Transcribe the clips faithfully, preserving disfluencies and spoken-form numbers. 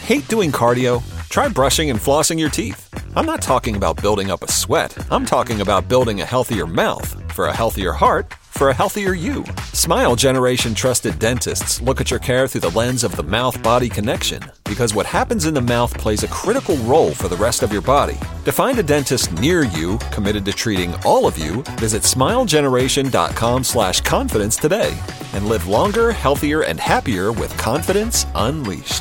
Hate doing cardio? Try brushing and flossing your teeth. I'm not talking about building up a sweat. I'm talking about building a healthier mouth for a healthier heart for a healthier you. Smile Generation trusted dentists look at your care through the lens of the mouth-body connection, because what happens in the mouth plays a critical role for the rest of your body. To find a dentist near you committed to treating all of you, visit smilegeneration.com slash confidence today and live longer, healthier, and happier with confidence unleashed.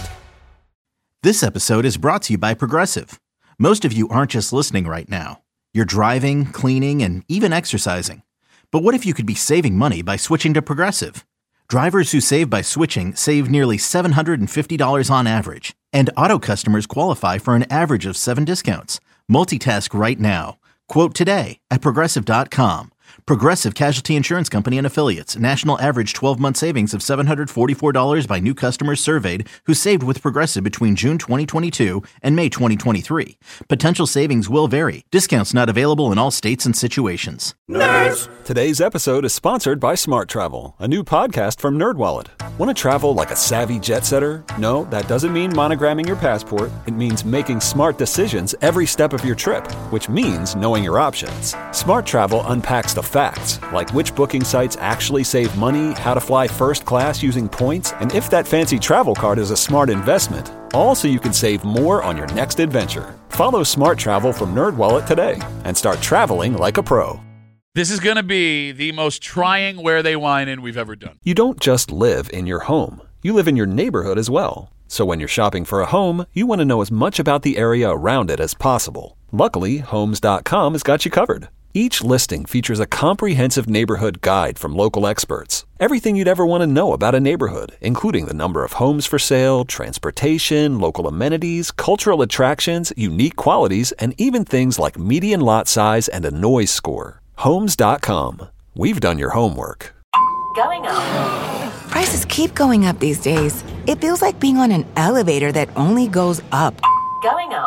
This episode is brought to you by Progressive. Most of you aren't just listening right now. You're driving, cleaning, and even exercising. But what if you could be saving money by switching to Progressive? Drivers who save by switching save nearly seven hundred fifty dollars on average. And auto customers qualify for an average of seven discounts. Multitask right now. Quote today at Progressive dot com. Progressive Casualty Insurance Company and Affiliates. National average twelve-month savings of seven hundred forty-four dollars by new customers surveyed who saved with Progressive between June twenty twenty-two and May twenty twenty-three. Potential savings will vary. Discounts not available in all states and situations. Nerds! Today's episode is sponsored by Smart Travel, a new podcast from NerdWallet. Want to travel like a savvy jet setter? No, that doesn't mean monogramming your passport. It means making smart decisions every step of your trip, which means knowing your options. Smart Travel unpacks the facts, like which booking sites actually save money, how to fly first class using points, and if that fancy travel card is a smart investment. All so you can save more on your next adventure. Follow Smart Travel from NerdWallet today and start traveling like a pro. This is going to be the most trying Where They Whine In we've ever done. You don't just live in your home. You live in your neighborhood as well. So when you're shopping for a home, you want to know as much about the area around it as possible. Luckily, Homes dot com has got you covered. Each listing features a comprehensive neighborhood guide from local experts. Everything you'd ever want to know about a neighborhood, including the number of homes for sale, transportation, local amenities, cultural attractions, unique qualities, and even things like median lot size and a noise score. Homes dot com. We've done your homework. Going up. Prices keep going up these days. It feels like being on an elevator that only goes up. Going up.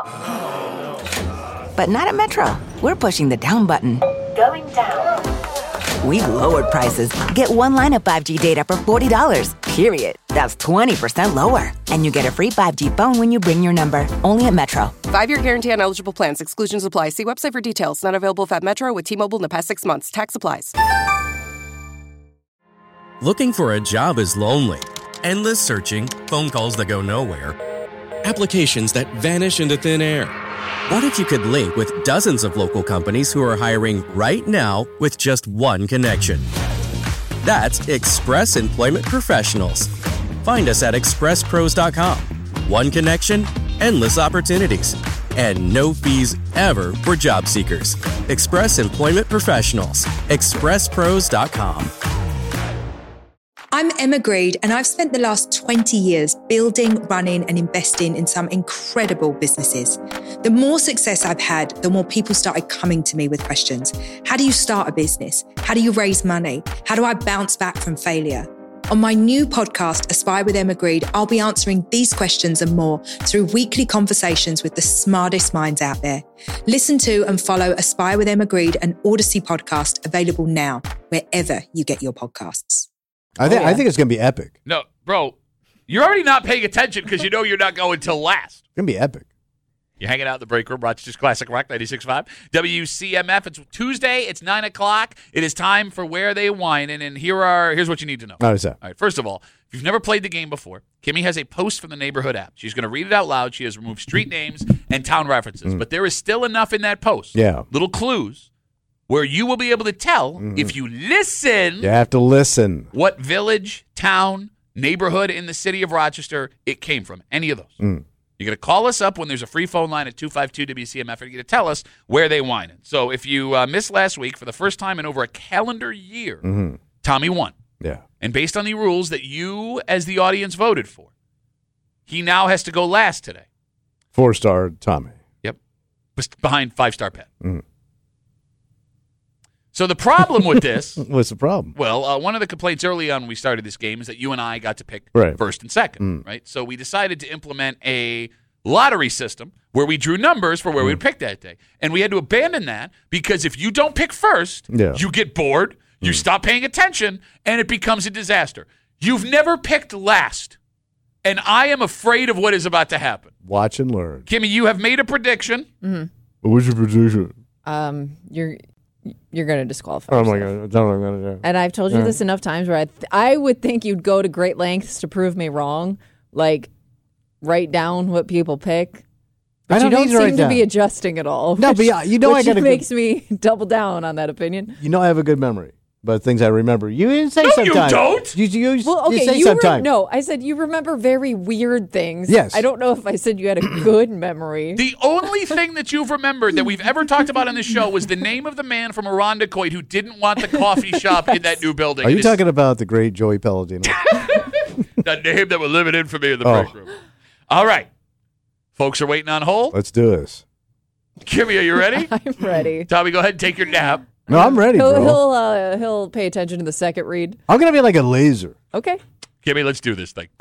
But not at Metro. We're pushing the down button. Going down. We've lowered prices. Get one line of five G data for forty dollars, period. That's twenty percent lower. And you get a free five G phone when you bring your number. Only at Metro. Five-year guarantee on eligible plans. Exclusions apply. See website for details. Not available if at Metro with T-Mobile in the past six months. Tax applies. Looking for a job is lonely. Endless searching, phone calls that go nowhere, applications that vanish into thin air. What if you could link with dozens of local companies who are hiring right now with just one connection? That's Express Employment Professionals. Find us at express pros dot com. One connection, endless opportunities, and no fees ever for job seekers. Express Employment Professionals. express pros dot com. I'm Emma Greed, and I've spent the last twenty years building, running, and investing in some incredible businesses. The more success I've had, the more people started coming to me with questions. How do you start a business? How do you raise money? How do I bounce back from failure? On my new podcast, Aspire with Emma Greed, I'll be answering these questions and more through weekly conversations with the smartest minds out there. Listen to and follow Aspire with Emma Greed, an Odyssey podcast, available now, wherever you get your podcasts. I think Oh, yeah. I think it's going to be epic. No, bro, you're already not paying attention because you know you're not going till last. It's going to be epic. You're hanging out in the break room, Rochester's Classic Rock ninety-six point five. W C M F. It's Tuesday. It's nine o'clock. It is time for Where They Whine. And, and here are here's what you need to know. How is that? All right, first of all, if you've never played the game before, Kimmy has a post from the Neighborhood app. She's going to read it out loud. She has removed street names and town references. Mm. But there is still enough in that post. Yeah. Little clues where you will be able to tell, Mm. if you listen, You have to listen. what village, town, neighborhood in the city of Rochester it came from. Any of those. Mm. You're going to call us up when there's a free phone line at two five two W C M F, and you're going to tell us where they whining. So if you uh, missed last week, for the first time in over a calendar year, Mm-hmm. Tommy won. Yeah. And based on the rules that you, as the audience, voted for, he now has to go last today. Four-star Tommy. Yep. Behind five-star Pat. Mm. So the problem with this, What's the problem? well, uh, one of the complaints early on when we started this game is that you and I got to pick Right. first and second, Mm. right? So we decided to implement a lottery system where we drew numbers for where Mm. we'd pick that day. And we had to abandon that because if you don't pick first, Yeah. you get bored, you Mm. stop paying attention, and it becomes a disaster. You've never picked last And I am afraid of what is about to happen. Watch and learn. Kimmy, you have made a prediction. Mm-hmm. What was your prediction? Um, you're you're going to disqualify Oh, my yourself. God. That's what I'm going to do. And I've told you Yeah. this enough times where I, th- I would think you'd go to great lengths to prove me wrong. Like, write down what people pick. But I don't you don't need to write seem to down. be adjusting at all. No, but yeah, you know I which got a good- makes me double down on that opinion. You know I have a good memory, but things I remember. You didn't say No, you sometimes. don't. You, you, Well, okay, you say you re- sometimes. no, I said you remember very weird things. Yes. I don't know if I said you had a good memory. The only thing that you've remembered that we've ever talked about on the show was the name of the man from Irondequoit who didn't want the coffee shop in that new building. Are you It is talking about the great Joey Palladino? that name that will live in infamy in the Oh. break room? All right. Folks are waiting on hold. Let's do this. Kimmy, are you ready? I'm ready. Tommy, go ahead and take your nap. No, I'm ready, He'll bro. he'll uh, he'll pay attention to the second read. I'm going to be like a laser. Okay. Kimmy, let's do this thing.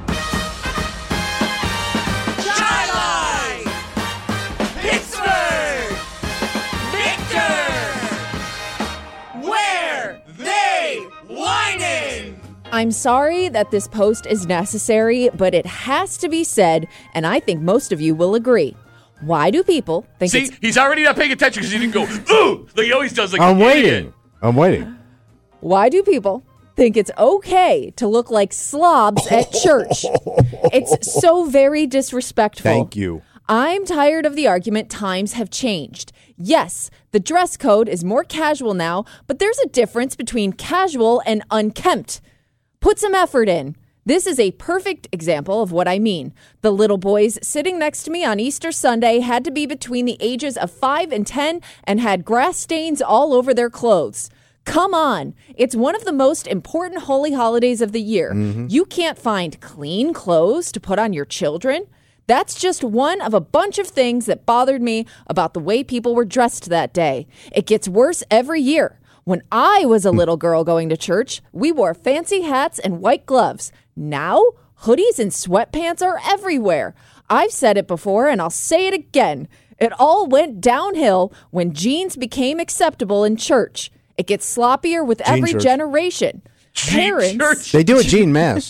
I'm sorry that this post is necessary, but it has to be said, and I think most of you will agree. Why do people think See, it's he's already not paying attention because he didn't go, ooh, like he always does. Like I'm an waiting. idiot. I'm waiting. Why do people think it's okay to look like slobs at church? It's so very disrespectful. Thank you. I'm tired of the argument times have changed. Yes, the dress code is more casual now, but there's a difference between casual and unkempt. Put some effort in. This is a perfect example of what I mean. The little boys sitting next to me on Easter Sunday had to be between the ages of five and ten and had grass stains all over their clothes. Come on. It's one of the most important holy holidays of the year. Mm-hmm. You can't find clean clothes to put on your children. That's just one of a bunch of things that bothered me about the way people were dressed that day. It gets worse every year. When I was a little girl going to church, we wore fancy hats and white gloves. Now, hoodies and sweatpants are everywhere. I've said it before and I'll say it again. It all went downhill when jeans became acceptable in church. It gets sloppier with Jean every church. generation. Gene Parents, Church. They do a Gene Mass.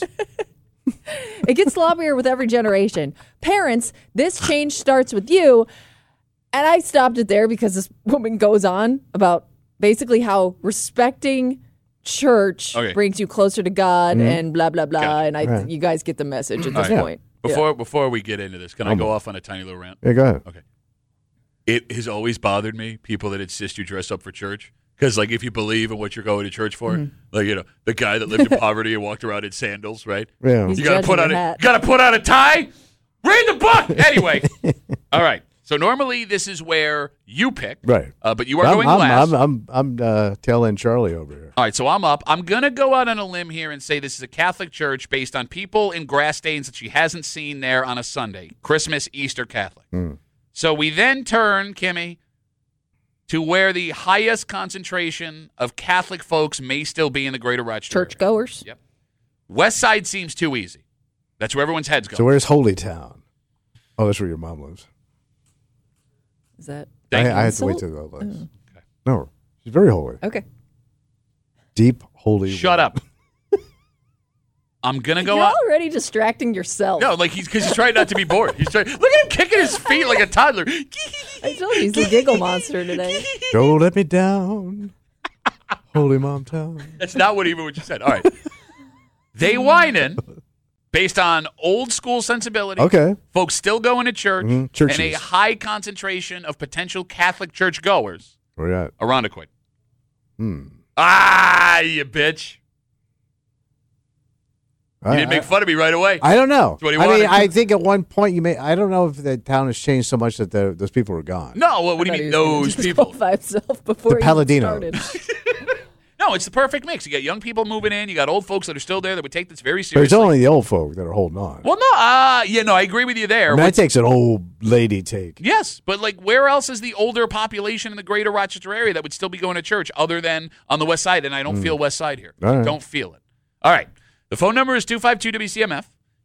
it gets sloppier with every generation. Parents, this change starts with you. And I stopped it there because this woman goes on about basically how respecting church Okay. brings you closer to God and blah, blah, blah. Got it. And I, Right. you guys get the message at All this right. point. Before before we get into this, can I Um, go off on a tiny little rant? Yeah, go ahead. Okay. It has always bothered me, people that insist you dress up for church. Because, like, if you believe in what you're going to church for, Mm-hmm. like, you know, the guy that lived in poverty and walked around in sandals, right? Yeah. He's You gotta judging put on your a hat. gotta put on a tie. Read the book anyway. All right. So normally this is where you pick, Right. Uh, but you are I'm, going I'm, last. I'm, I'm, I'm uh, tail end Charlie over here. All right, so I'm up. I'm gonna go out on a limb here and say this is a Catholic church based on people in grass stains that she hasn't seen there on a Sunday, Christmas, Easter, Catholic. Mm. So we then turn, Kimmy, to where the highest concentration of Catholic folks may still be in the Greater Rochester area. Churchgoers. Yep. West Side seems too easy. That's where everyone's heads go. So where's Holy Town? Oh, that's where your mom lives. Is that I, Thank you. I have to wait insult? till that lives. Okay. No, she's very holy. Okay. Deep, holy. Shut woman. up. I'm gonna go You're out. already distracting yourself. No, like he's because he's trying not to be bored. He's trying. Look at him kicking his feet like a toddler. I told you he's the giggle monster today. Don't let me down. Holy Mom Town. That's not what even what you said. All right. They whining based on old school sensibility. Okay. Folks still going to church. Mhm. Churches. And a high concentration of potential Catholic church goers. Where you at? Irondequoit. Hmm. Ah, you bitch. You I, didn't make I- fun of me right away. I don't know. That's what he I mean, wanted. I think at one point you may. I don't know if the town has changed so much that the, those people are gone. no, what, what do I you mean thought he was those gonna people? disqualify himself before The he even Palladinos. started. No, it's the perfect mix. You got young people moving in. You got old folks that are still there that would take this very But seriously. it's only the old folk that are holding on. well, no, uh, yeah, no, I agree with you there. I mean, What- that takes an old lady take. Yes, but like where else is the older population in the greater Rochester area that would still be going to church other than on the west side? And I don't feel west side here. All right. Don't feel it. All right. The phone number is two five two W C M F,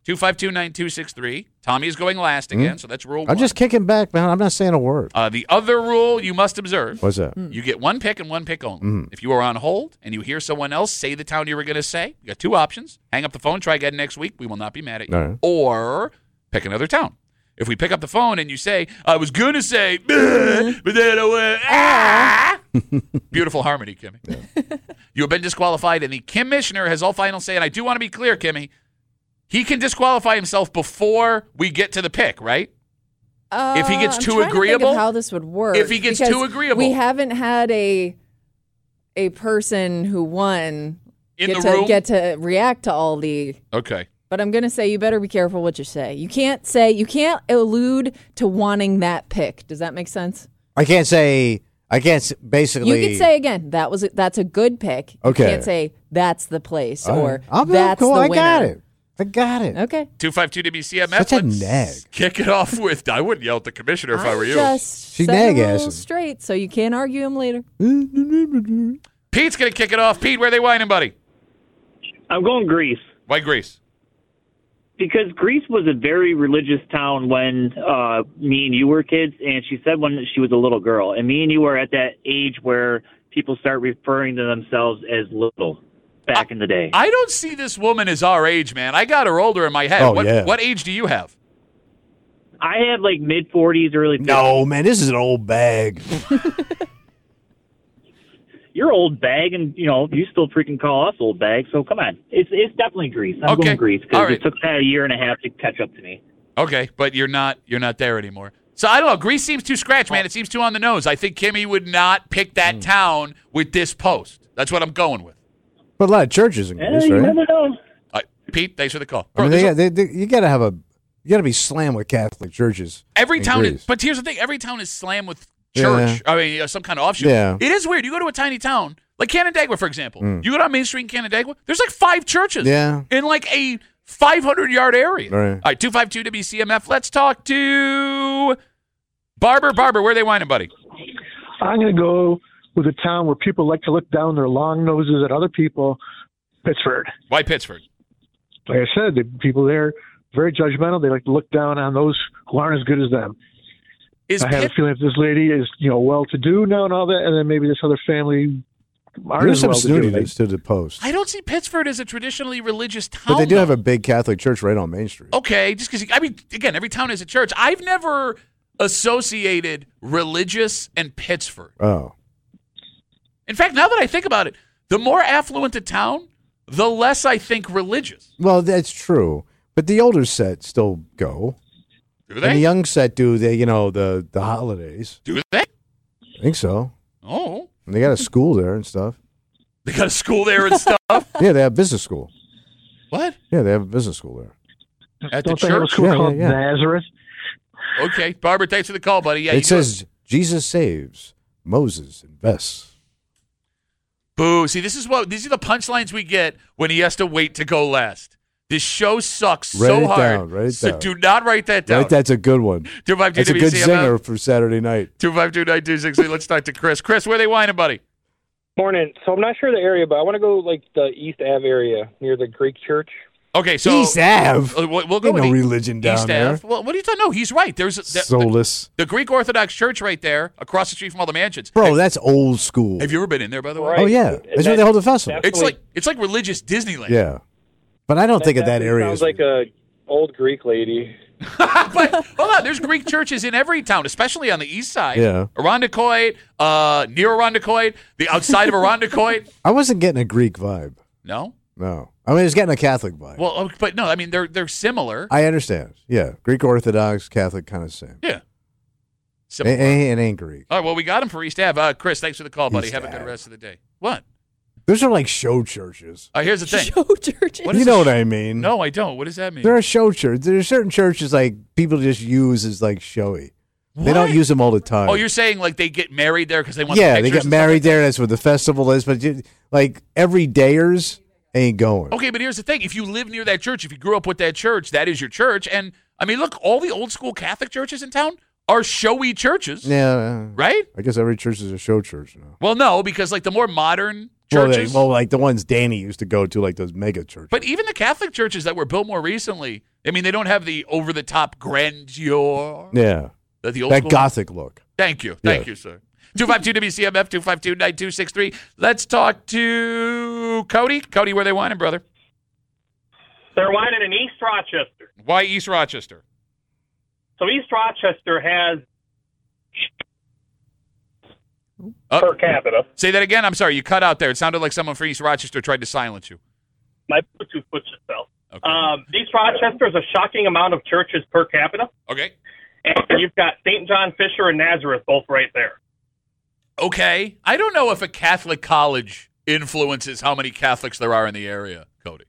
two five two, nine two six three. Tommy is going last again, so that's rule one. I'm just kicking back, man. I'm not saying a word. Uh, the other rule you must observe. What's that? You get one pick and one pick only. Mm. If you are on hold and you hear someone else say the town you were going to say, you got two options. Hang up the phone, try again next week. We will not be mad at you. All right. Or pick another town. If we pick up the phone and you say, I was going to say, but then I went, ah. Beautiful harmony, Kimmy. Yeah. You have been disqualified, and the commissioner has all final say. And I do want to be clear, Kimmy. He can disqualify himself before we get to the pick, right? Uh, if he gets I'm too trying to think agreeable? of how this would work. If he gets because too agreeable. We haven't had a a person who won In get the to room? get to react to all the. Okay. But I'm going to say you better be careful what you say. You can't say, you can't allude to wanting that pick. Does that make sense? I can't say, I can't s- basically. You can say again, that was a, that's a good pick. You Okay. can't say that's the place All or right. I'm that's cool. the I winner. got it. I got it. Okay. two five two W C M F. Such a Let's nag. Kick it off with, I wouldn't yell at the commissioner if I were you. Just She set the nag-assing. rules straight so you can't argue them later. Pete's going to kick it off. Pete, where are they whining, buddy? I'm going Greece. Why Greece? Because Greece was a very religious town when uh, me and you were kids, and she said when she was a little girl. And me and you were at that age where people start referring to themselves as little back I, in the day. I don't see this woman as our age, man. I got her older in my head. Oh, what, yeah. what age do you have? I had like mid forties, early fifties. No, man, this is an old bag. You're old bag, and you know you still freaking call us old bag. So come on, it's it's definitely Greece. I'm Okay. going Greece because All right. it took Pat a year and a half to catch up to me. Okay, but you're not you're not there anymore. So I don't know. Greece seems too scratch, man. It seems too on the nose. I think Kimmy would not pick that Hmm. town with this post. That's what I'm going with. But a lot of churches in Eh, Greece, you right? never know. All right, Pete, thanks for the call. I Bro, mean, there's they, a- got- they, they, you got to have a, you got to be slammed with Catholic churches. every in town is, Greece. but here's the thing: every town is slammed with church. Yeah. I mean, uh, some kind of offshoot. Yeah. It is weird. You go to a tiny town like Canandaigua, for example. Mm. You go down Main Street in Canandaigua. There's like five churches. Yeah. In like a five hundred yard area. Right. All right, two five two W C M F. Let's talk to Barber. Barber, where are they whining, buddy? I'm going to go with a town where people like to look down their long noses at other people, Pittsford. Why Pittsford? Like I said, the people there very judgmental. They like to look down on those who aren't as good as them. Is I have Pitt- a feeling if this lady is, you know, well-to-do now and all that, and then maybe this other family aren't There's as some well-to-do. snootiness to the post. I don't see Pittsford as a traditionally religious town. But they do though. have a big Catholic church right on Main Street. Okay, just because, I mean, again, every town has a church. I've never associated religious and Pittsford. Oh. In fact, now that I think about it, the more affluent the town, the less I think religious. Well, that's true. But the older set still go. Do And the they? young set do the, you know, the, the holidays. Do they? I think so. Oh. And they got a school there and stuff. They got a school there and stuff? Yeah, they have business school. What? Yeah, they have a business school there. At the Don't they have a church? school Yeah, called yeah, yeah. Nazareth? Okay, Barbara, thanks for the call, buddy. Yeah, you It says Jesus saves, Moses invests. boo. See, this is what these are the punchlines we get when he has to wait to go last. This show sucks Write so it hard. down, write it so down. do not write that down. Right, that's a good one. two five two That's a good W C M F. singer for Saturday night. two five two nine two six three. Let's talk to Chris. Chris, where are they whining, buddy? Morning. So I'm not sure the area, but I want to go like the East Ave area near the Greek church. Okay, so East Ave? Uh, we'll, we'll go Ain't with no the religion down East there. Ave. Well, what are you talking? No, he's right. There's a, the, the, Soulless. the Greek Orthodox Church right there, across the street from all the mansions. Bro, Have, that's old school. have you ever been in there, by the way? Right. Oh, yeah. And That's where they hold the festival. It's like it's like religious Disneyland. Yeah. But I don't think of that definitely area Sounds as like a old Greek lady. But hold on, there's Greek churches in every town, especially on the east side. Yeah. Irondequoit, uh, near Irondequoit, the outside of Irondequoit. I wasn't getting a Greek vibe. No. No. I mean, it was getting a Catholic vibe. Well, oh, but no, I mean they're they're similar. I understand. Yeah. Greek Orthodox, Catholic, kind of same. yeah. It, Similar. it ain't Greek. All right, well, we got him for East Ave. Uh, Chris, thanks for the call, buddy. East Have a good Ave. rest of the day. What? Those are like show churches. Uh, here's the thing. Show churches. What You is know a what sh- I mean? No, I don't. What does that mean? There are show churches. There are certain churches like people just use as like showy. They don't What? use them all the time. Oh, you're saying like they get married there because they want yeah, the they pictures get and stuff married like that? there. That's what the festival is. But you, like everydayers ain't going. Okay, but here's the thing. If you live near that church, if you grew up with that church, that is your church. And, I mean, look, all the old school Catholic churches in town are showy churches. Yeah, Right? I guess every church is a show church now. Well, no, because, like, the more modern Well, they, churches. well, like the ones Danny used to go to, like those mega churches. But even the Catholic churches that were built more recently, I mean, they don't have the over-the-top grandeur. Yeah. That the old that school. Gothic look. Thank you. Thank Yeah. you, sir. two five two W C M F, two five two, nine two six three. Let's talk to Cody. Cody, where they whining, brother? They're whining in East Rochester. Why East Rochester? So East Rochester has Uh, per capita. Say that again. I'm sorry. You cut out there. It sounded like someone from East Rochester tried to silence you. My Bluetooth puts itself. Okay. Um, East Rochester is a shocking amount of churches per capita. Okay. And you've got Saint John Fisher and Nazareth both right there. Okay. I don't know if a Catholic college influences how many Catholics there are in the area, Cody.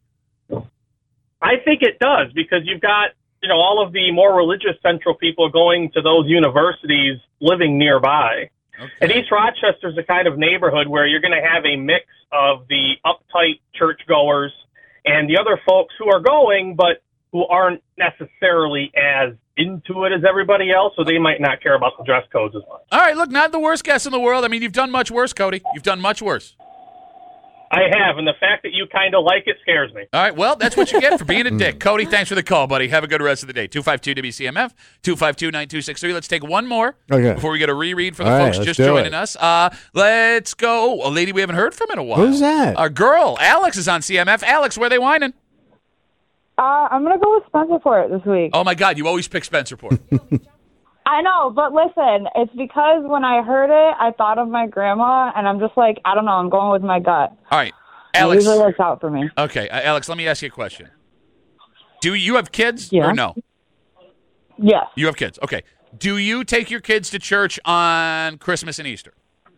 I think it does because you've got, you know, all of the more religious central people going to those universities living nearby. Okay. And East Rochester is the kind of neighborhood where you're going to have a mix of the uptight churchgoers and the other folks who are going, but who aren't necessarily as into it as everybody else, so they might not care about the dress codes as much. All right, look, not the worst guess in the world. I mean, you've done much worse, Cody. You've done much worse. I have, and the fact that you kind of like it scares me. All right, well, that's what you get for being a dick. Cody, thanks for the call, buddy. Have a good rest of the day. two five two W C M F, two five two, nine two six three. Let's take one more okay. before we get a reread for the All folks right, just do joining it. us. Uh, let's go. Oh, a lady we haven't heard from in a while. Who's that? Our girl, Alex, is on C M F. Alex, where are they whining? Uh, I'm going to go with Spencerport this week. Oh, my God, you always pick Spencerport. I know, but listen, it's because when I heard it, I thought of my grandma, and I'm just like, I don't know, I'm going with my gut. All right, Alex. Alex. It usually works out for me. Okay, uh, Alex, let me ask you a question. Do you have kids Yeah. or no? Yes. You have kids. Okay. Do you take your kids to church on Christmas and Easter?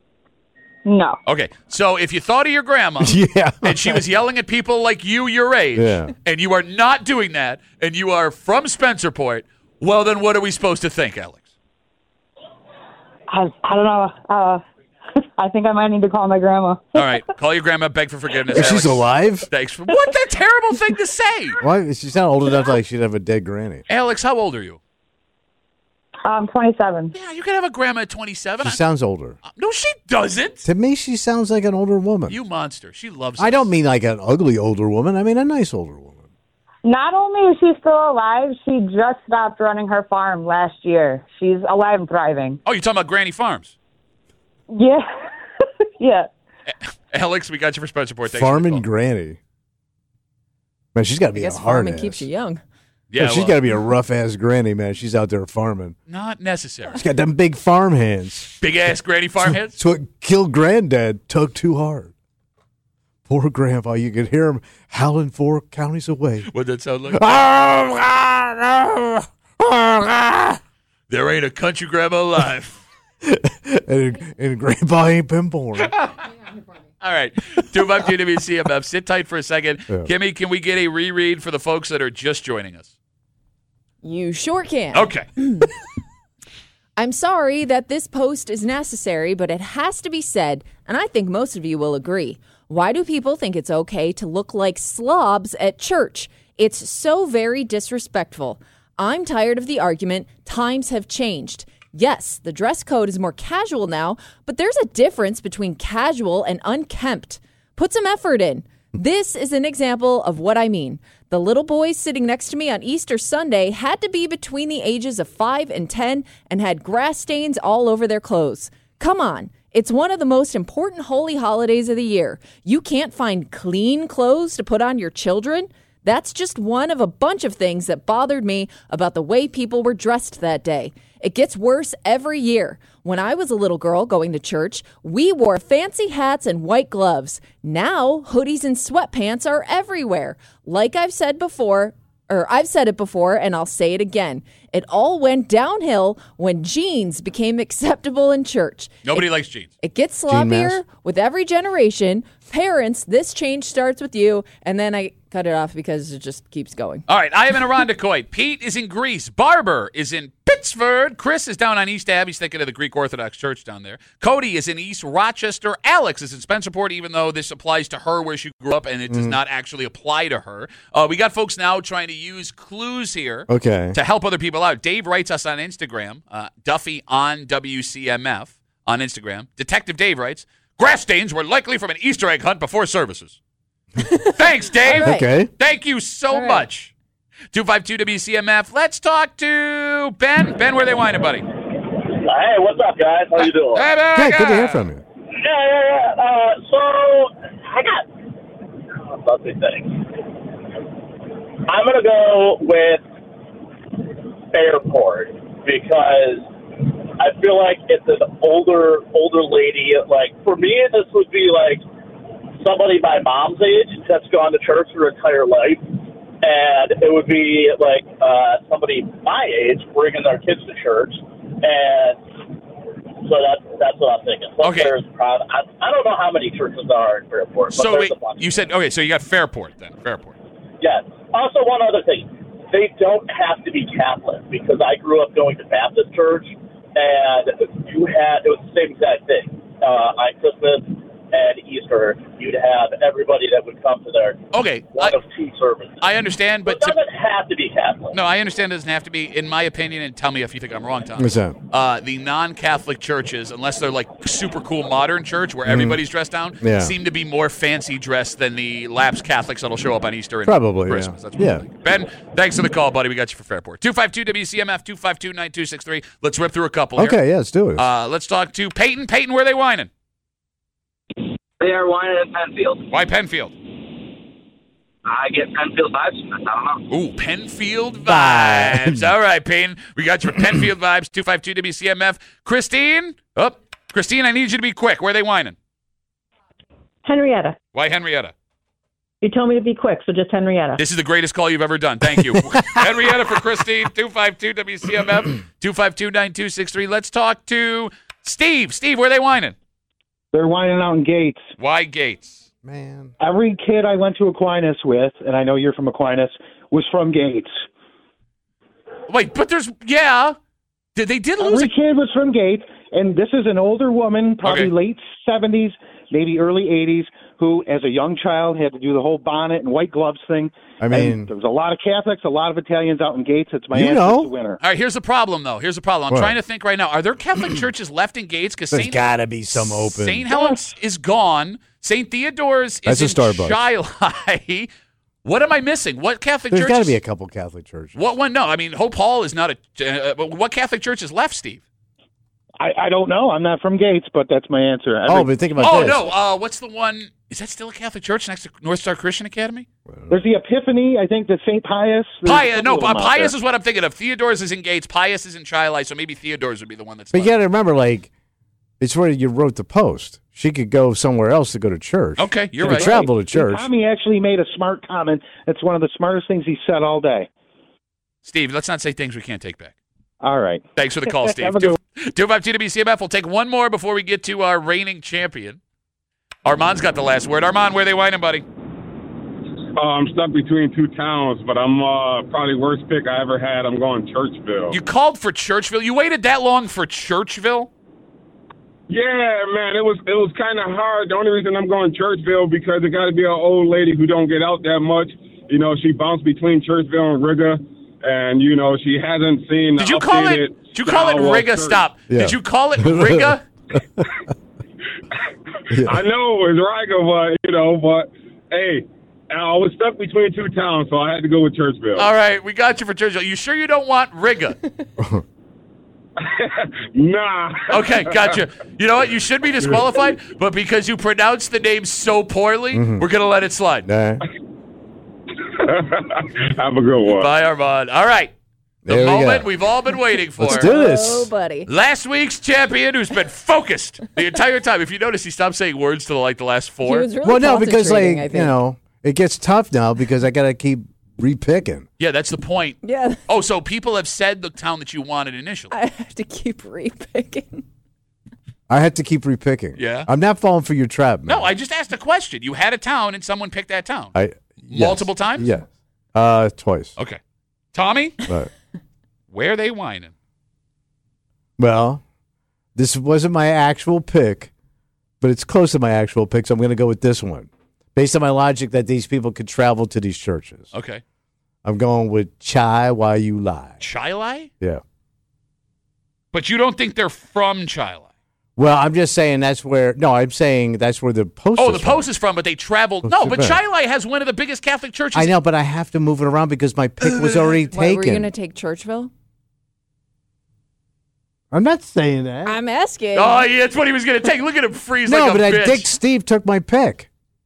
No. Okay, so if you thought of your grandma yeah. and she was yelling at people like you your age, Yeah. and you are not doing that, and you are from Spencerport, well, then what are we supposed to think, Alex? I, I don't know. Uh, I think I might need to call my grandma. All right, call your grandma, beg for forgiveness. If Alex. she's alive? Thanks for what a terrible thing to say. Why? She sounds old enough like she'd have a dead granny. Alex, how old are you? I'm twenty-seven. Yeah, you can have a grandma at twenty-seven. She sounds older. No, she doesn't. To me, she sounds like an older woman. You monster. She loves I us. don't mean like an ugly older woman. I mean a nice older woman. Not only is she still alive, she just stopped running her farm last year. She's alive and thriving. Oh, you're talking about Granny Farms. Yeah. yeah. Alex, we got you for Spencerport. Thanks for the Farming call. granny. Man, she's got to I be a guess hard farming ass. keeps you young. Yeah, she's well, got to be a rough ass granny, man. She's out there farming. not necessary. She's got them big farm hands. Big ass Granny Farmheads. So it killed Granddad. Tugged too hard. Poor Grandpa. You could hear him howling four counties away. What'd that sound like? There ain't a country grandma alive. and, and Grandpa ain't been born. All right. two five two W C M F. Sit tight for a second. Yeah. Kimmy, can we get a reread for the folks that are just joining us? You sure can. Okay. I'm sorry that this post is necessary, but it has to be said, and I think most of you will agree. Why do people think it's okay to look like slobs at church? It's so very disrespectful. I'm tired of the argument. Times have changed. Yes, the dress code is more casual now, but there's a difference between casual and unkempt. Put some effort in. This is an example of what I mean. The little boys sitting next to me on Easter Sunday had to be between the ages of five and ten and had grass stains all over their clothes. Come on. It's one of the most important holy holidays of the year. You can't find clean clothes to put on your children? That's just one of a bunch of things that bothered me about the way people were dressed that day. It gets worse every year. When I was a little girl going to church, we wore fancy hats and white gloves. Now, hoodies and sweatpants are everywhere. Like I've said before, or I've said it before, and I'll say it again. It all went downhill when jeans became acceptable in church. Nobody it, likes jeans. It gets Jean sloppier mask. with every generation. Parents, this change starts with you, and then I cut it off because it just keeps going. All right. I am in Irondequoit. Pete is in Greece. Barber is in Pittsford. Chris is down on East Ave. He's thinking of the Greek Orthodox Church down there. Cody is in East Rochester. Alex is in Spencerport, even though this applies to her where she grew up, and it does not actually apply to her. Uh, we got folks now trying to use clues here Okay. to help other people out. Dave writes us on Instagram, uh, Duffy on W C M F on Instagram. Detective Dave writes, Grass stains were likely from an Easter egg hunt before services. Thanks, Dave. Right. Okay. Thank you so right. much. two five two W C M F. Let's talk to Ben. Ben, where are they whining, buddy? Hey, what's up, guys? How you doing? Hey, Ben. Yeah, good to hear from you. Yeah, yeah, yeah. Uh, so, I got about these things. I'm going to go with Fairport because I feel like it's an older, older lady. Like, for me, this would be like somebody my mom's age that's gone to church her entire life. And it would be like uh, somebody my age bringing their kids to church. And so that's, that's what I'm thinking. So okay. There's probably, I, I don't know how many churches there are in Fairport. But so wait, a bunch. You said, okay, so you got Fairport then. Fairport. Yes. Also, one other thing. They don't have to be Catholic because I grew up going to Baptist church. And you had, it was the same exact thing. Uh, on Christmas and Easter, you'd have everybody that would come to their okay, one I, of two services. I understand, but it doesn't to, have to be Catholic. No, I understand it doesn't have to be. In my opinion, and tell me if you think I'm wrong, Tom. What's that? Uh, the non-Catholic churches, unless they're like super cool modern church where mm. everybody's dressed down, yeah. seem to be more fancy dressed than the lapsed Catholics that'll show up on Easter and Probably, Christmas. Yeah. That's what yeah. I think. Ben, thanks for the call, buddy. We got you for Fairport. two five two W C M F, two five two, nine two six three. Let's rip through a couple here. Okay, yeah, let's do it. Uh, let's talk to Peyton. Peyton, where are they whining? They are whining at Penfield. Why Penfield? I get Penfield vibes. I don't know. Ooh, Penfield vibes. All right, Peyton. We got your Penfield vibes. two five two W C M F. Christine? Oh, Christine, I need you to be quick. Where are they whining? Henrietta. Why Henrietta? You told me to be quick, so just Henrietta. This is the greatest call you've ever done. Thank you. Henrietta for Christine. two five two W C M F. two five two, nine two six three. Let's talk to Steve. Steve, where are they whining? They're whining out in Gates. Why Gates? Man. Every kid I went to Aquinas with, and I know you're from Aquinas, was from Gates. Wait, but there's, yeah. Did They did lose Every a- kid was from Gates, and this is an older woman, probably okay. late seventies, maybe early eighties, who, as a young child, had to do the whole bonnet and white gloves thing. I mean, and there was a lot of Catholics, a lot of Italians out in Gates. It's my you answer know. to winner. All right, here's the problem, though. Here's the problem. I'm What? trying to think right now. Are there Catholic churches left in Gates? Because There's Saint got to be some open. Saint Helens is gone. Saint Theodore's That's is a in Starbucks. Shiloh. What am I missing? What Catholic There's churches? got to be a couple Catholic churches. What one? No, I mean, Hope Hall is not a. Uh, what Catholic church is left, Steve? I, I don't know. I'm not from Gates, but that's my answer. Every, oh, but think about oh, this. no. Uh, what's the one? Is that still a Catholic church next to North Star Christian Academy? There's the Epiphany. I think the Saint Pius. Pius, no, uh, Pius is what I'm thinking of. Theodore's is in Gates. Pius is in Shiloh, so maybe Theodore's would be the one that's But left. you got to remember, like, it's where you wrote the post. She could go somewhere else to go to church. Okay, you're she right. Could travel to church. And Tommy actually made a smart comment. That's one of the smartest things he said all day. Steve, let's not say things we can't take back. All right. Thanks for the call, Steve. Have a good two five two W C M F. We'll take one more before we get to our reigning champion. Armand's got the last word. Armand, where are they whining, buddy? Uh, I'm stuck between two towns, but I'm uh, probably worst pick I ever had. I'm going Churchville. You called for Churchville? You waited that long for Churchville? Yeah, man, it was it was kind of hard. The only reason I'm going Churchville because it got to be an old lady who don't get out that much. You know, she bounced between Churchville and Riga, and you know she hasn't seen. Did you call it? Did you call it Riga? Stop. Yeah. Did you call it Riga? Yeah. I know it was Riga, but you know, but hey, I was stuck between two towns, so I had to go with Churchville. All right, we got you for Churchville. You sure you don't want Riga? Nah. Okay, gotcha. You know what? You should be disqualified, but because you pronounced the name so poorly, Mm-hmm. we're going to let it slide. Nah. Have a good one. Bye, Armand. All right. The There we moment go. we've all been waiting for. Let's do this. Oh, buddy. Last week's champion who's been focused the entire time. If you notice, he stopped saying words to like the last four. He was really well, no, because, like, concentrating, I you think. know, it gets tough now because I got to keep repicking. Yeah, that's the point. Yeah. Oh, so people have said the town that you wanted initially. I have to keep repicking. I had to keep repicking. Yeah. I'm not falling for your trap, man. No, I just asked a question. You had a town and someone picked that town. I yes. Multiple times? Yeah. Uh, twice. Okay. Tommy, But, where are they whining? well, this wasn't my actual pick, but it's close to my actual pick, so I'm going to go with this one. Based on my logic that these people could travel to these churches. Okay. I'm going with Chai Why You Lie. Chilai? Yeah. But you don't think they're from Chilai? Well, I'm just saying that's where. No, I'm saying that's where the post. Oh, is the post is from, but they traveled. Post No, is but from. Shiloh has one of the biggest Catholic churches. I know, but I have to move it around because my pick was already What, were you taken. going to take Churchville? I'm not saying that. I'm asking. Oh, yeah, that's what he was going to take. Look at him freeze no, like a but bitch. I Dick Steve took my pick.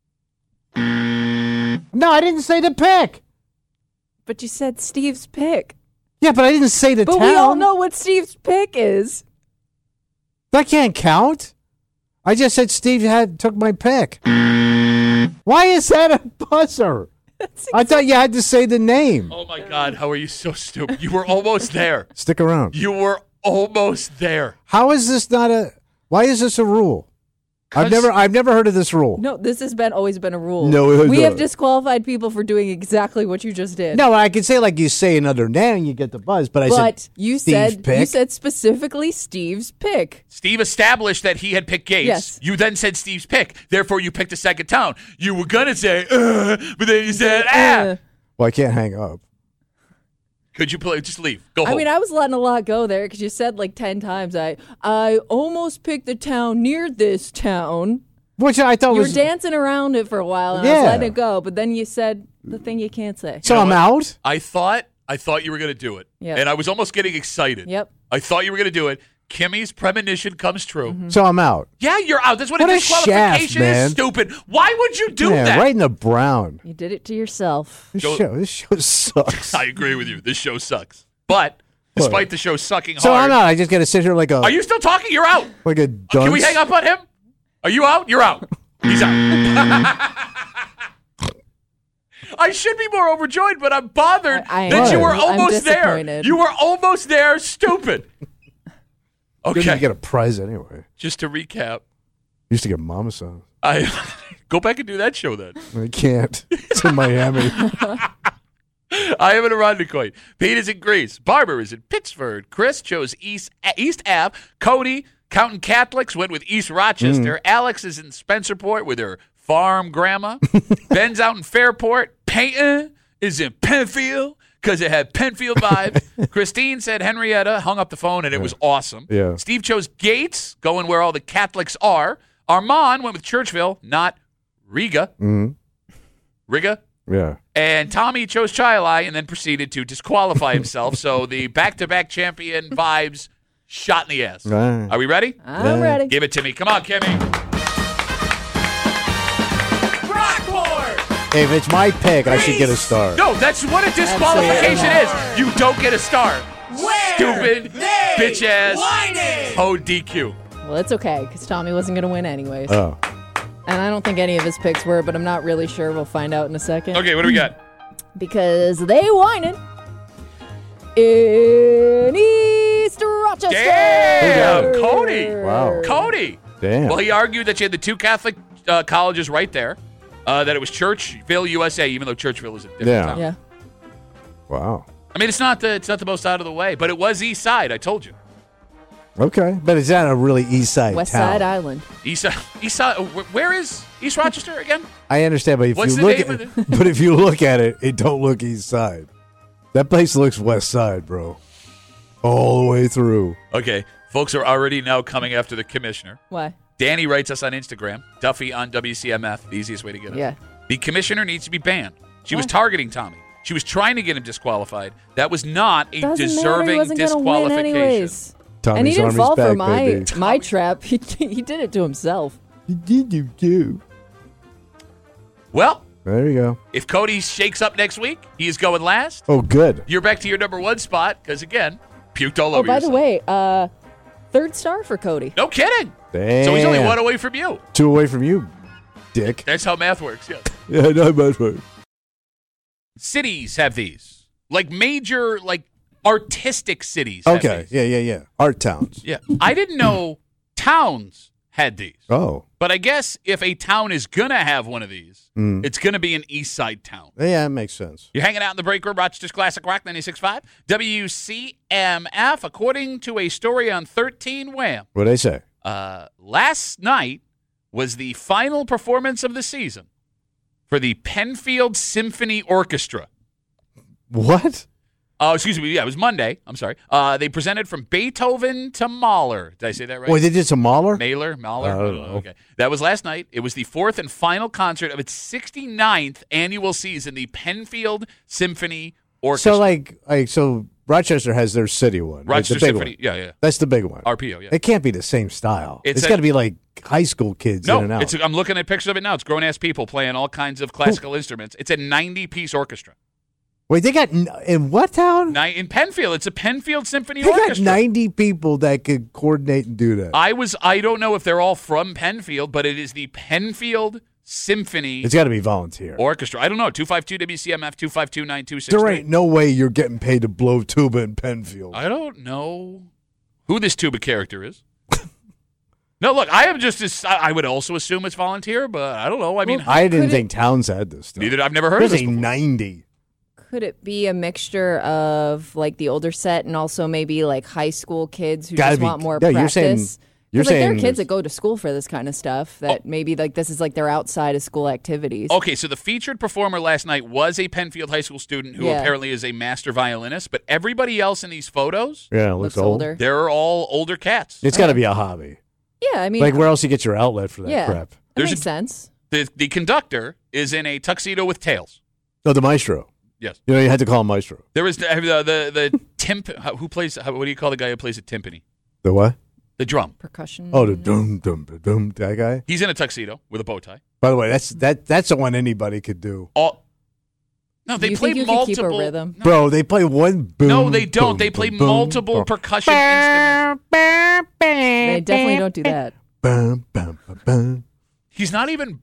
No, I didn't say the pick. But you said Steve's pick. Yeah, but I didn't say the But town. we all know what Steve's pick is. That can't count. I just said Steve had took my pick. Why is that a buzzer? I thought you had to say the name. Oh, my God. How are you so stupid? You were almost there. Stick around. You were almost there. How is this not a? Why is this a rule? I've 'Cause- never, I've never heard of this rule. No, this has been always been a rule. No, it has we not. have disqualified people for doing exactly what you just did. No, I can say like you say another name, you get the buzz. But I but said you Steve's said pick. you said specifically Steve's pick. Steve established that he had picked Gates. Yes. You then said Steve's pick. Therefore, you picked a second town. You were going to say, uh, but then you said, ah. Well, I can't hang up. Could you play? Just leave. Go home. I mean, I was letting a lot go there because you said like ten times. I I almost picked the town near this town. Which I thought you was were dancing around it for a while, and I Yeah. was letting it go. But then you said the thing you can't say. So I'm out. I thought I thought you were going to do it. Yep. And I was almost getting excited. Yep. I thought you were going to do it. Kimmy's premonition comes true. Mm-hmm. So I'm out. Yeah, you're out. That's what, What a a disqualification shaft, man. is. Stupid. Why would you do Yeah, that? right in the brown. You did it to yourself. This Go- show, this show sucks. I agree with you. This show sucks. But despite the show sucking So hard, I'm out. I just got to sit here like a are you still talking? You're out. like a dunce. Can we hang up on him? Are you out? You're out. He's out. I should be more overjoyed, but I'm bothered I- I that you am. were I'm almost there. disappointed. You were almost there. Stupid. Good Okay. to get a prize anyway. Just to recap, Used to get Mama Son. I go back and do that show then. I can't. It's in Miami. I am in Irondequoit. Pete is in Greece. Barbara is in Pittsford. Chris chose East East Ave. Cody, counting Catholics, went with East Rochester. Alex is in Spencerport with her farm grandma. Ben's out in Fairport. Peyton is in Penfield because it had Penfield vibes. Christine said Henrietta, hung up the phone, and it was awesome. Yeah. Steve chose Gates, going where all the Catholics are. Armand went with Churchville, not Riga. hmm Riga? Yeah. And Tommy chose Chilai and then proceeded to disqualify himself. So the back-to-back champion vibes shot in the ass. Right. Are we ready? I'm Yeah. ready. Give it to me. Come on, Kimmy. Rockport! Hey, if it's my pick, I should get a star. No, that's what a disqualification is. You don't get a star. Stupid, bitch-ass, O D Q. Well, it's okay because Tommy wasn't going to win anyways. Oh. And I don't think any of his picks were, but I'm not really sure. We'll find out in a second. Okay, what do we got? Because they whining in East Rochester. Damn, Cody. Wow. Cody. Damn. Well, he argued that you had the two Catholic uh, colleges right there, uh, that it was Churchville, U S A, even though Churchville is a different Yeah. town. Yeah. Wow. I mean, it's not the it's not the most out of the way, but it was East Side. I told you, Okay. But it's not a really east side West town. Side Island. East Side. East Side. wh- Where is East Rochester again? I understand, but if What's you the look name at of it? but if you look at it, it don't look east side. That place looks west side, bro. All the way through. Okay, folks are already now coming after the commissioner. Why? Danny writes us on Instagram. Duffy on W C M F. The easiest way to get it. Yeah. The commissioner needs to be banned. She was Why? targeting Tommy. She was trying to get him disqualified. That was not a Doesn't matter. He deserving wasn't gonna win disqualification. anyways. Tommy's and he didn't Army's fall for back, my baby. my trap. He he did it to himself. You did you do. Well, There you go. if Cody shakes up next week, he's going last. Oh, good. You're back to your number one spot because, again, puked all Oh, over by yourself. the way, uh, third star for Cody. No kidding. Damn. So he's only one away from you. Two away from you, dick. That's how math works, yes. Yeah, no, that's right. Cities have these. Like major, like artistic cities have Okay. these. Yeah, yeah, yeah. Art towns. Yeah. I didn't know towns had these. Oh. But I guess if a town is going to have one of these, Mm. it's going to be an East Side town. Yeah, that makes sense. You're hanging out in the break room, Rochester's Classic Rock ninety-six point five. W C M F, according to a story on thirteen Wham, What'd they say? uh, last night was the final performance of the season for the Penfield Symphony Orchestra. What? Oh, excuse me. Yeah, it was Monday. I'm sorry. Uh, they presented from Beethoven to Mahler. Did I say that right? Wait, they did some Mahler? Mahler? Mahler? I don't know. Okay. That was last night. It was the fourth and final concert of its sixty-ninth annual season, the Penfield Symphony Orchestra. So, like, like, so Rochester has their city one. Rochester like the big Symphony. One. Yeah, yeah. That's the big one. R P O, yeah. It can't be the same style. It's it's a- got to be like high school kids No, in and out. it's, I'm looking at pictures of it now. It's grown-ass people playing all kinds of classical instruments. It's a ninety-piece orchestra. Wait, they got n- in what town? Ni- In Penfield. It's a Penfield Symphony They got Orchestra. ninety people that could coordinate and do that. I was. I don't know if they're all from Penfield, but it is the Penfield Symphony It's got to be volunteer. Orchestra. I don't know. two five two W C M F two five two nine two six. There ain't no way you're getting paid to blow tuba in Penfield. I don't know who this tuba character is. No, look, I am just. As, I I would also assume it's volunteer, but I don't know. I mean, I didn't Could think towns had this stuff. neither. I've never heard There's of this a before. ninety. Could it be a mixture of like the older set and also maybe like high school kids who Gotta just be- want more no, you're practice? saying- you're 'Cause, like, there are saying kids this- that go to school for this kind of stuff that maybe like this is like their outside of school activities. Okay, so the featured performer last night was a Penfield High School student who Yeah. apparently is a master violinist, but everybody else in these photos, Yeah, it looks, Looks old. older. they're all older cats. It's got to be a hobby. Yeah, I mean, Like, where else you get your outlet for that yeah, crap? that There's makes a- sense. The, the conductor is in a tuxedo with tails. Oh, the maestro. Yes. You know, you had to call him maestro. There was the the the, the timp. Who plays? What do you call the guy who plays the timpani? The what? The drum. Percussion. Oh, the dum dum dum. That guy. He's in a tuxedo with a bow tie. By the way, that's that. That's the one anybody could do. All. No, they you play think you multiple. could keep a rhythm? No, Bro, they play one boom. no, they don't. boom, they play boom, boom, multiple boom. percussion instruments. They definitely don't do that. Bum, bum, bum, bum. He's not even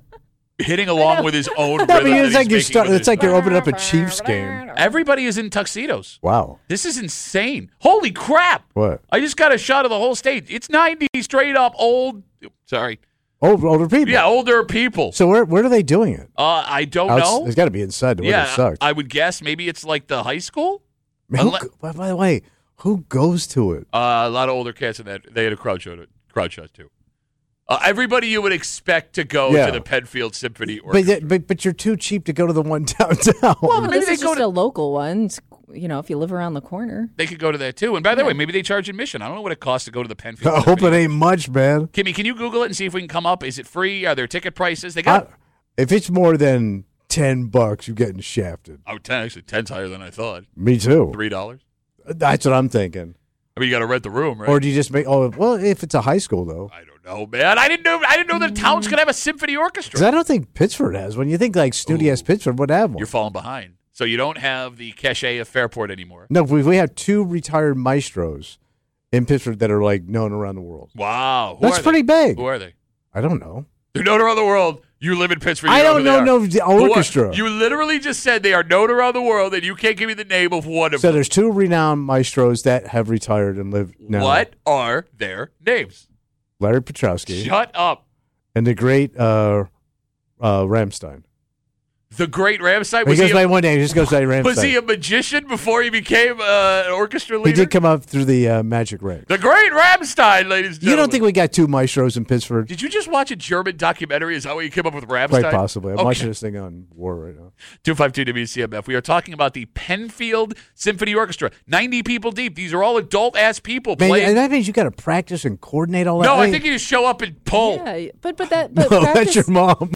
hitting along with his own No, rhythm. but that it's he's like you're making start, with it's his- like you're opening up a Chiefs game. Everybody is in tuxedos. Wow. This is insane. Holy crap! What? I just got a shot of the whole stage. It's ninety straight up old. Sorry. Old older people. Yeah, older people. So where where are they doing it? Uh, I don't Outs- know. It's got to be inside. The weather Yeah, sucks. I would guess maybe it's like the high school. Man, who Unle- go- by, by the way, who goes to it? Uh, a lot of older cats in that. They had a crowd show. To, crowd shot too. Uh, everybody you would expect to go Yeah. to the Penfield Symphony But, Orchestra. th- but but you're too cheap to go to the one downtown. Well, Maybe this they is go just to- a local one. It's, you know, if you live around the corner. They could go to that too. And by the way, maybe they charge admission. I don't know what it costs to go to the Penfield. I hope Symphony. it ain't much, man. Kimmy, can you Google it and see if we can come up? Is it free? Are there ticket prices? They got. I- if it's more than ten bucks, you're getting shafted. oh, ten, actually, ten's higher than I thought. Me too. Three dollars. That's what I'm thinking. I mean, you got to rent the room, right? Or do you just make? Oh, well, if it's a high school though, I don't know, man. I didn't know. I didn't know that towns could have a symphony orchestra. because I don't think Pittsford has. When you think like Snooty S. Pittsford would have one. You're falling behind. So you don't have the cachet of Fairport anymore. No, we we have two retired maestros in Pittsburgh that are like known around the world. Wow, Who That's are pretty they? big. Who are they? I don't know. They're known around the world. You live in Pittsburgh. You I know don't who they know are. no the Who are- orchestra. You literally just said they are known around the world, and you can't give me the name of one of So them. there's two renowned maestros that have retired and live now. What are their names? Larry Petrowski Shut up. and the great uh, uh, Ramstein. The Great Ramstein. He Was goes he, by a, one name. He just goes by Ramstein. was he a magician before he became uh, an orchestra leader? He did come up through the uh, magic ring. The Great Ramstein, ladies and You gentlemen. don't think we got two maestros in Pittsburgh? Did you just watch a German documentary? Is that why you came up with Ramstein? Quite possibly. I'm Okay. watching this thing on War right now. two five two W C M F. We are talking about the Penfield Symphony Orchestra. ninety people deep. These are all adult-ass people Man, playing. and that means you got to practice and coordinate all that. no, I mean- think you just show up and pull. Yeah, but but that but No, practice, that's your mom.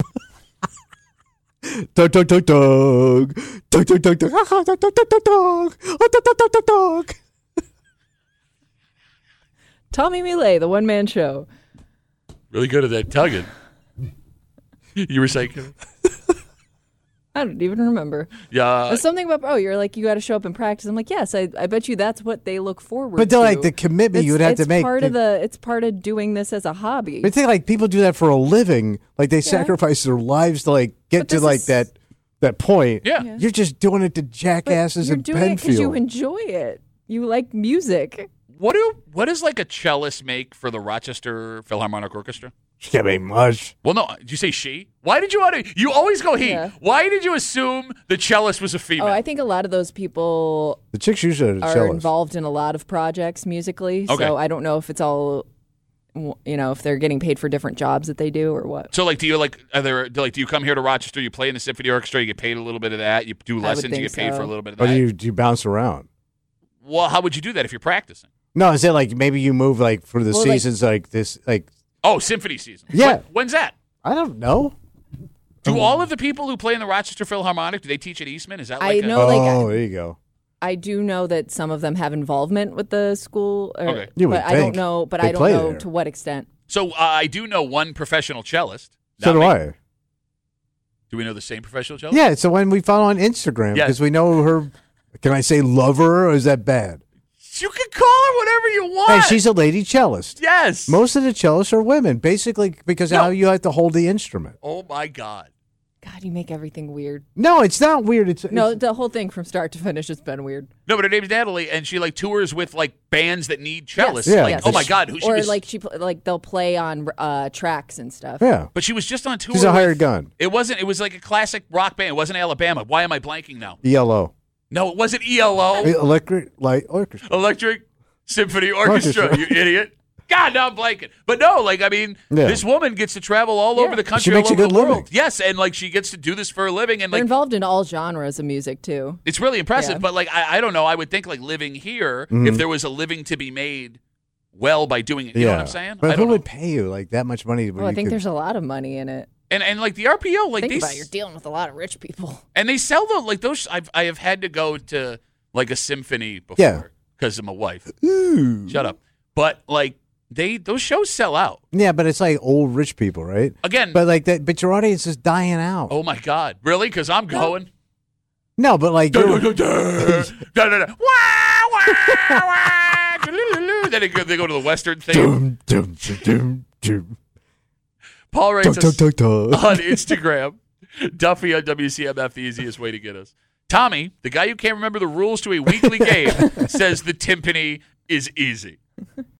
Dog, dog, dog, dog. Dog, dog, dog, dog. Ah, dog, dog, dog, dog, dog. Ah, dog, dog, dog, dog, dog. Tommy Millet, the one man show. Really good at that tugging. You were saying, Kevin? I don't even remember. Yeah. There's something about oh, you're like you got to show up and practice. I'm like yes, I, I bet you that's what they look forward. But to. they're like the commitment It's- you would have it's to make. Part of to- the it's part of doing this as a hobby. But think like people do that for a living. Like they sacrifice their lives to like get But to this like is- that that point. Yeah. Yeah. You're just doing it to jackasses You're in doing it because you Penfield. enjoy it. You like music. What do what does like a cellist make for the Rochester Philharmonic Orchestra? She can't make much. Well, no. Did you say she? Why did you want to? You always go he. Yeah. Why did you assume the cellist was a female? Oh, I think a lot of those people The chicks usually are are cellist. involved in a lot of projects musically. Okay. So I don't know if it's all you know, if they're getting paid for different jobs that they do or what. So, like, do you like are there do, like do you come here to Rochester? You play in the symphony orchestra. You get paid a little bit of that. You do lessons. You get paid so. for a little bit of Or that. do you, do you bounce around? Well, how would you do that if you're practicing? No, is it like maybe you move like for the Well, like- seasons like, this? Like Oh, symphony season. Yeah. When- when's that? I don't know. Do all of the people who play in the Rochester Philharmonic, do they teach at Eastman? Is that I like a, know, like, oh, there you go. I do know that some of them have involvement with the school, or, Okay. You would but I don't think. know. But They I don't play know there. to what extent. So uh, I do know one professional cellist. So Not do me. I. Do we know the same professional cellist? Yeah, it's the one we follow on Instagram Yeah. because we know her. Can I say lover or is that bad? You can call her whatever you want. Hey, she's a lady cellist. Yes. Most of the cellists are women, basically because No. how you have to hold the instrument. Oh my God. God, you make everything weird. No, it's not weird. It's No, it's- the whole thing from start to finish has been weird. No, but her name's Natalie, and she like tours with like bands that need cellists. Yeah. Like, Yes. oh my God, who she or was? like she pl- like they'll play on uh, tracks and stuff. yeah. but she was just on tour. She's a with- hired gun. It wasn't. It was like a classic rock band. It wasn't Alabama. Why am I blanking now? E L O. No, it wasn't E L O. Electric Light Orchestra. Electric Symphony Orchestra. Orchestra. You idiot. God, now I'm blanking. But no, like I mean, Yeah. this woman gets to travel all over the country, She makes all a over good the world. living. Yes, and like she gets to do this for a living, and They're like involved in all genres of music too. it's really impressive. Yeah. But like I, I don't know. I would think like living here, Mhm. if there was a living to be made, well by doing it. You know what I'm saying? But I who don't know. would pay you like that much money? Well, I think there's a lot of money in it. And and like the R P O, like Think they about s- it, you're dealing with a lot of rich people. and they sell them like those. I've I have had to go to like a symphony before Yeah. because of my wife. Ooh. Shut up. But like they those shows sell out. Yeah, but it's like old rich people, right? Again, But like that. But your audience is dying out. oh my God, really? Because I'm going. No, but like Dun, you're- dun, dun, dun, dun, dun. Wah, wah, wah. Then they go, they go to the Western theme. Dum, dum, dum, dum, dum. Paul writes Dun, us dun, dun, dun. on Instagram. Duffy on W C M F, the easiest way to get us. Tommy, the guy who can't remember the rules to a weekly game, says the timpani is easy.